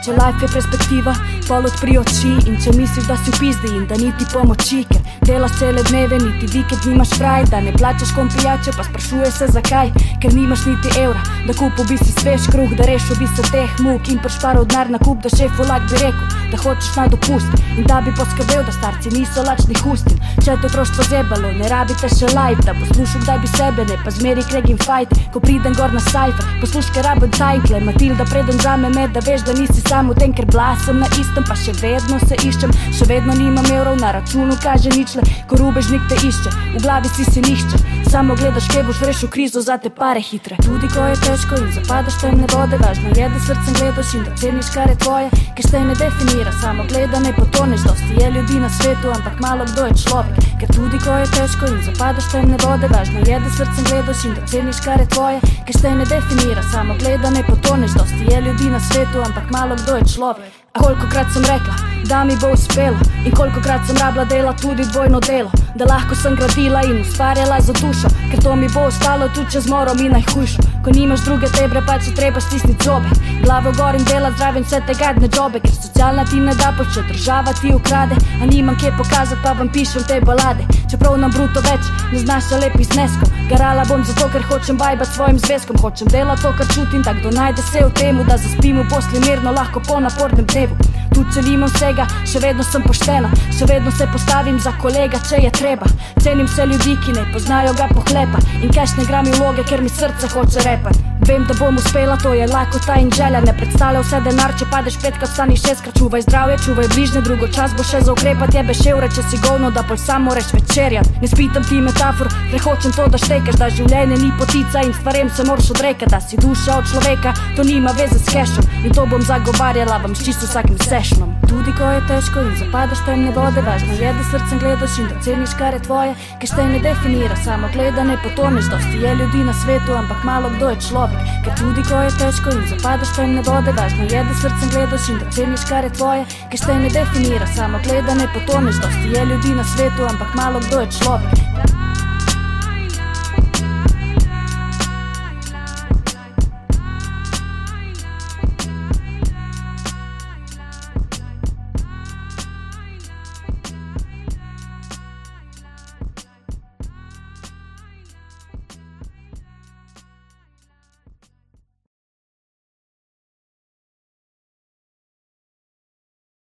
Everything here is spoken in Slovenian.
Če life je perspektiva, pol odpri oči. In če misliš, da si v pizdi in da niti pomoči, ker delaš cele dneve, niti vikend nimaš fraj, da ne plačaš kom pijače, pa sprašuje se zakaj. Ker nimaš niti evra, da kupil bi si svež kruh, da rešil bi se teh muk in prešparal denar na kup, da šefu lak bi rekel, da hočeš na dopust in da bi poskrbel, da starci niso lačni hustin. Če te otroštvo zebalo, ne rabite še live, da poslušam kdaj bi sebe, ne pa zmeri kregim fight. Ko pridem gor na sajfer, posluške raben tajnkle, Matilda preden zame med, da veš, da nisi sam v tem, ker blasem na istem, pa še vedno se iščem, še vedno nimam evrov na računu, kaže ničle, ko rubežnik te išče, v glavi si nihče, samo gledaš, kje boš rešil krizo, za te pare hitre. Tudi ko je težko in zapadaš temne vode, važno je, da srcem gledaš in da ceniš, kar je tvoje, ker te ne definira, samo gleda, ne potoneš. Dosti je ljudi na svetu, ampak malo kdo je človek. Ker tudi ko je težko in zapadaš temne vode, važno je, da srcem gledaš in da ceniš, kar je tvoje, ker te ne definira, samo gleda, ne potoneš. Dosti je ljudi na svetu, ampak malo kdo je človek. A kolikokrat sem rekla, da mi bo uspelo, in kolikokrat sem rabila dela tudi dvojno delo, da lahko sem gradila in ustvarjala za dušo, ker to mi bo ostalo tudi čez moro mi najhujšo. Ko nimaš druge tebre, pa če treba stisnit zobe, glavo gor in dela zraven vse te gadne džobe, ker socialna ti ne da poče, država ti ukrade, a nimam kje pokazat, pa vam pišem te balade. Čeprav nam bruto več ne znaša lepih zneskov, garala bom zato, ker hočem vajbat svojim zvezkom, hočem delat to, kar čutim, da kdo najde se v temu, da zaspim v posli mirno, lahko po napornem dnevu. Tu če nimam vsega, še vedno sem poštena, še vedno se postavim za kolega, če je treba. Cenim se ljudi, ki ne poznajo ga pohlepa, in cash ne gram vloge, ker mi srce hoče repat. Vem, da bom uspela, to je lakota in želja, ne predstavlja vse denar, če padeš 5krat, vstani 6krat. Čuvaj zdravje, čuvaj bližnje, drugo čas bo še za ukrepat, jebeš evre, če si govno, da pol sam moraš večerjat. Ne spitam ti metafor, ker hočem to, da štekaš, da življenje ni potica in stvarem se moraš odrekat, da si duša od človeka, to nima veze s cashom, in to bom zagovarjala vam s čisto vsakim sešnom. Tudi ko je težko in zapadaš temne vode, važno je, da srcem gledaš in da ceniš, kar je tvoje, ker te ne definira, samo gleda, ne potoneš. Dosti je ljudi na svetu, ampak malo kdo je človek. Ker tudi ko je težko in zapadaš temne vode, važno je, da srcem gledaš in da ceniš, kar je tvoje, ker te ne definira, samo gleda, ne potoneš. Dosti je ljudi na svetu, ampak malo kdo je človek.